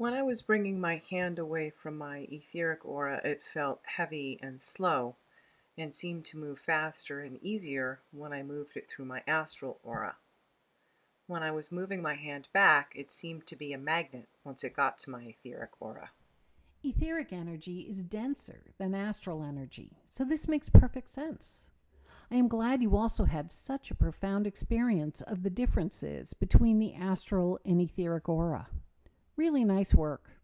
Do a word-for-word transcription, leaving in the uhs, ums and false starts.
When I was bringing my hand away from my etheric aura, it felt heavy and slow and seemed to move faster and easier when I moved it through my astral aura. When I was moving my hand back, it seemed to be a magnet once it got to my etheric aura. Etheric energy is denser than astral energy, so this makes perfect sense. I am glad you also had such a profound experience of the differences between the astral and etheric aura. Really nice work.